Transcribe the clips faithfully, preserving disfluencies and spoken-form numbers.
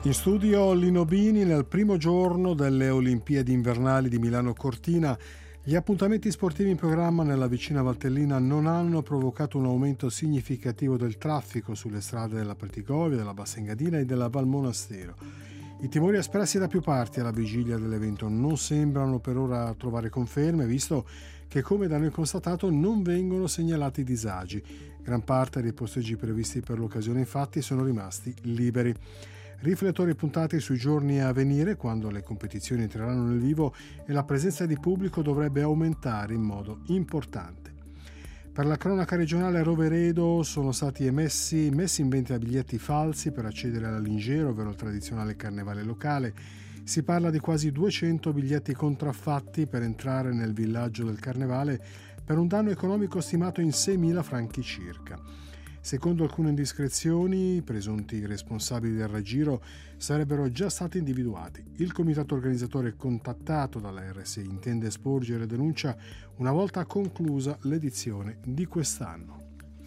In studio Lino Bini. Nel primo giorno delle Olimpiadi invernali di Milano Cortina, gli appuntamenti sportivi in programma nella vicina Valtellina non hanno provocato un aumento significativo del traffico sulle strade della Pretigovia, della Bassa Engadina e della Val Monastero. I timori espressi da più parti alla vigilia dell'evento non sembrano per ora trovare conferme, visto che, come da noi constatato, non vengono segnalati disagi. Gran parte dei posteggi previsti per l'occasione, infatti, sono rimasti liberi. Riflettori puntati sui giorni a venire, quando le competizioni entreranno nel vivo e la presenza di pubblico dovrebbe aumentare in modo importante. Per la cronaca regionale, a Roveredo sono stati emessi messi in vendita biglietti falsi per accedere alla Lingera, ovvero il tradizionale carnevale locale. Si parla di quasi duecento biglietti contraffatti per entrare nel villaggio del carnevale, per un danno economico stimato in seimila franchi circa. Secondo alcune indiscrezioni, i presunti responsabili del raggiro sarebbero già stati individuati. Il comitato organizzatore, contattato dalla R S I, intende sporgere denuncia una volta conclusa l'edizione di quest'anno.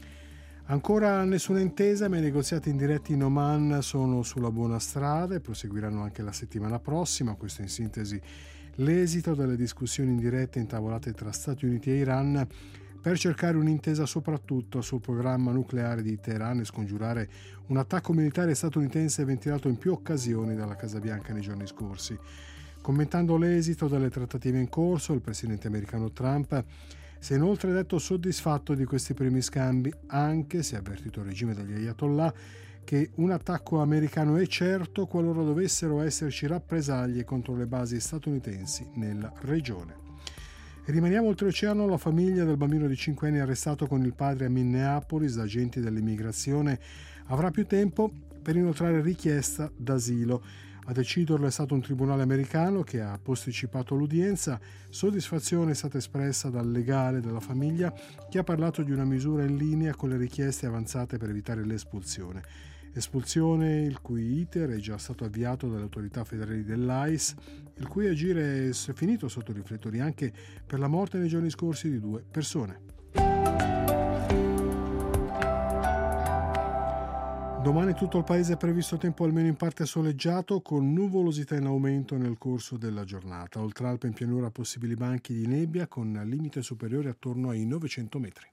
Ancora nessuna intesa, ma i negoziati indiretti in Oman sono sulla buona strada e proseguiranno anche la settimana prossima. Questo in sintesi l'esito delle discussioni indirette intavolate tra Stati Uniti e Iran per cercare un'intesa soprattutto sul programma nucleare di Teheran e scongiurare un attacco militare statunitense ventilato in più occasioni dalla Casa Bianca nei giorni scorsi. Commentando l'esito delle trattative in corso, il presidente americano Trump si è inoltre detto soddisfatto di questi primi scambi, anche se ha avvertito il regime degli Ayatollah che un attacco americano è certo qualora dovessero esserci rappresaglie contro le basi statunitensi nella regione. Rimaniamo oltreoceano. La famiglia del bambino di cinque anni arrestato con il padre a Minneapolis da agenti dell'immigrazione avrà più tempo per inoltrare richiesta d'asilo. A deciderlo è stato un tribunale americano che ha posticipato l'udienza. Soddisfazione è stata espressa dal legale della famiglia, che ha parlato di una misura in linea con le richieste avanzate per evitare l'espulsione. Espulsione il cui iter è già stato avviato dalle autorità federali dell'A I C E, il cui agire è finito sotto riflettori anche per la morte nei giorni scorsi di due persone. Domani tutto il paese è previsto tempo almeno in parte soleggiato, con nuvolosità in aumento nel corso della giornata. Oltre Alpe in pianura possibili banchi di nebbia con limite superiore attorno ai novecento metri.